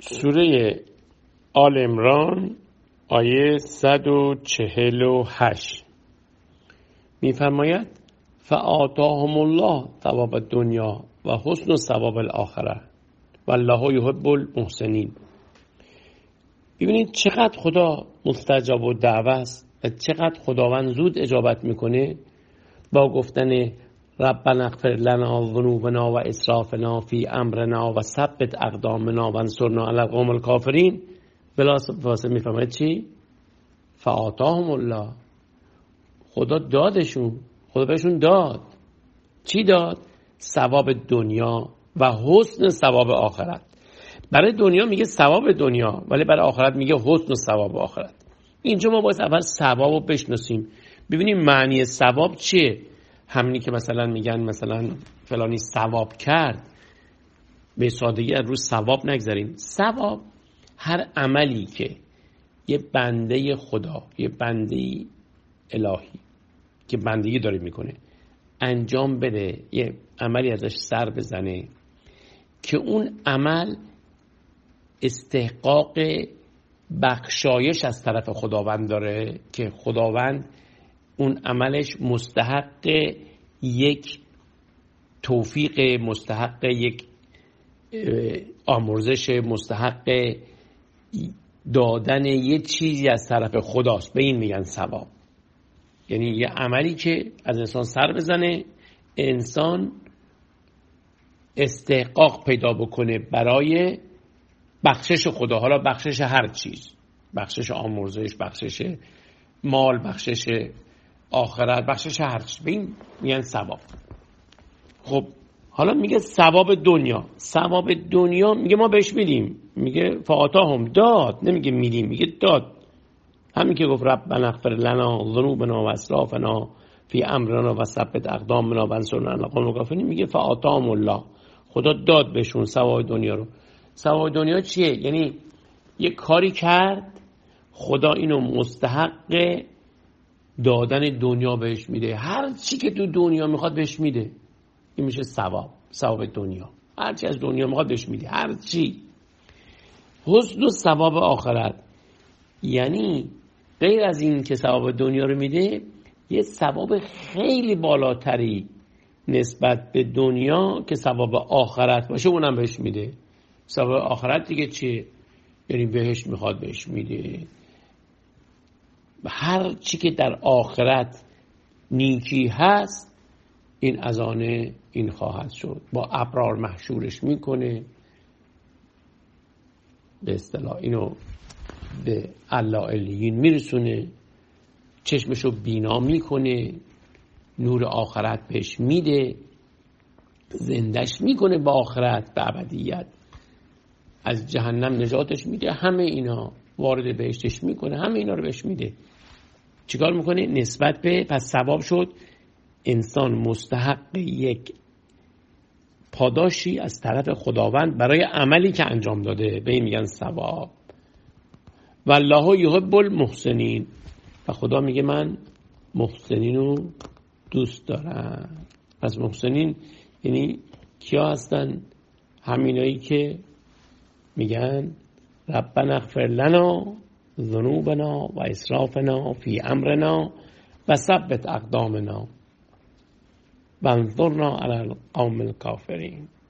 سوره آل عمران آیه 148 می‌فرماید فآتاهم الله ثواب الدنیا و حسن ثواب الاخره والله یحب المحسنین. ببینید چقدر خدا مستجاب الدعوه است و چقدر خداوند زود اجابت میکنه با گفتن ربنا اغفر لنا ذنوبنا و اسرافنا فی امرنا و ثبت اقدامنا و انصرنا علی القوم الکافرین. بلافاصله میفهمه چی؟ فآتاهم الله، خدا دادشون، خدا بهشون داد. چی داد؟ ثواب دنیا و حسن ثواب آخرت. برای دنیا میگه ثواب دنیا، ولی برای آخرت میگه حسن ثواب آخرت. اینجا ما باید اول ثواب رو بشناسیم، ببینیم معنی ثواب چیه. همینی که مثلا میگن مثلا فلانی ثواب کرد، به سادگی از روی ثواب نگذاریم. ثواب هر عملی که یه بنده خدا، یه بنده الهی که بندگی داره میکنه انجام بده، یه عملی ازش سر بزنه که اون عمل استحقاق بخشایش از طرف خداوند داره، که خداوند اون عملش مستحق یک توفیق، مستحق یک آمرزش، مستحق دادن یه چیزی از طرف خداست. به این میگن ثواب. یعنی یه عملی که از انسان سر بزنه، انسان استحقاق پیدا بکنه برای بخشش خدا. حالا بخشش هر چیز، بخشش آمرزش، بخشش مال، بخشش آخرت، بخشش هر چیز، به این میگن ثواب. خب حالا میگه ثواب دنیا. ثواب دنیا میگه ما بهش میدیم، میگه فآتاهم، داد، نمیگه میدیم، میگه داد. همین که گفت ربنا اغفر لنا ذنوبنا و اسرافنا فی امرنا و ثبت اقدامنا و انصرنا علی القوم الکافرین، میگه فآتاهم الله، خدا داد بهشون ثواب دنیا رو. ثواب دنیا چیه؟ یعنی یه کاری کرد، خدا اینو مستحق دادن دنیا بهش میده. هر چی که تو دنیا میخواد بهش میده. این میشه ثواب دنیا. هر چی از دنیا میخواد بهش میده، هر چی. حسن و ثواب آخرت یعنی غیر از این که ثواب دنیا رو میده، یه ثواب خیلی بالاتری نسبت به دنیا که ثواب آخرت باشه اونم بهش میده. ثواب آخرت دیگه چیه؟ یعنی بهش میخواد بهش میده. هر چی که در آخرت نیکی هست، این از آن این خواهد شد. با ابرار محشورش میکنه، به اصطلاح اینو به اعلیین میرسونه، چشمشو بینا میکنه، نور آخرت بهش میده، زندش میکنه با آخرت، به ابدیت، از جهنم نجاتش میده، همه اینا وارد بهشتش میکنه، همه اینا رو بهش میده. چیکار میکنه؟ نسبت به، پس ثواب شد انسان مستحق یک پاداشی از طرف خداوند برای عملی که انجام داده، به این میگن ثواب. والله یحب المحسنین، و خدا میگه من محسنین رو دوست دارم. پس محسنین یعنی کیا هستن؟ همینایی که میگن ربنا اغفر لنا ذنوبنا و اسرافنا فی امرنا و ثبت اقدامنا و انصرنا علی القوم الکافرین.